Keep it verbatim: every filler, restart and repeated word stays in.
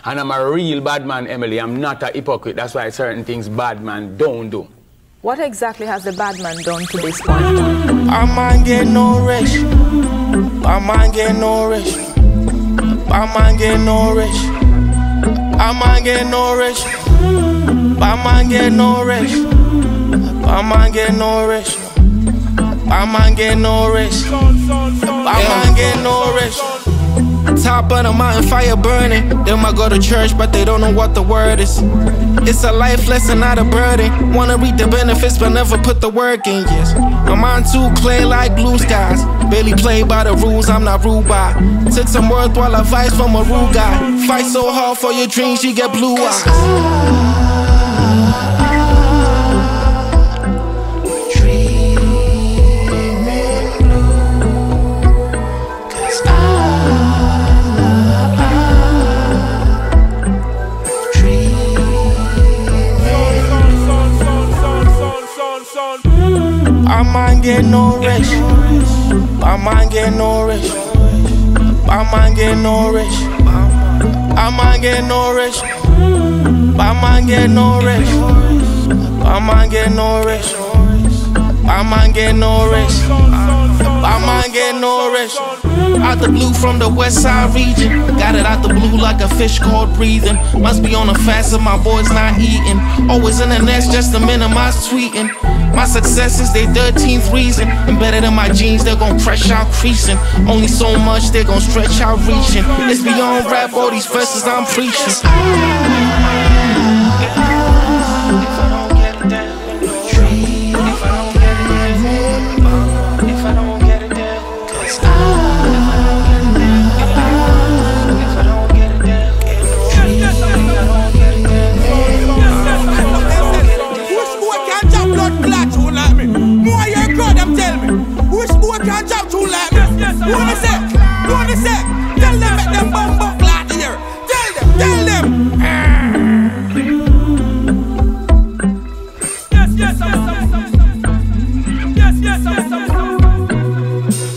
And I'm a real bad man, Emily. I'm not a hypocrite. That's why certain things bad man don't do. What exactly has the bad man done to this point? I man get no rich. I man get no rich. I man get no rich. I man get no rich. I man get no rich. I man get no rich. I man get no rich. I man get no rich. Top of the mountain, fire burning. Them I go to church, but they don't know what the word is. It's a life lesson, not a burden. Wanna reap the benefits, but never put the work in, yes. My mind too clear like blue skies. Barely play by the rules, I'm not rude by. Took some worthwhile advice from a rude guy. Fight so hard for your dreams, you get blue eyes. I man get no rich. I man get no rich. I man get no rich. I man get no rich. I man get no rich. I man get no rich. I man get no rich. I man get no rich. Out the blue from the west side region. Got it out the blue like a fish called breathing. Must be on a fast if my boys not eating. Always in the nest just to minimize tweeting. My success is their thirteenth reason. Embedded in my genes, they're gon' fresh out creasing. Only so much, they're gon' stretch out reaching. It's beyond rap, all these verses I'm preaching. Can't jump too like me. Yes, yes,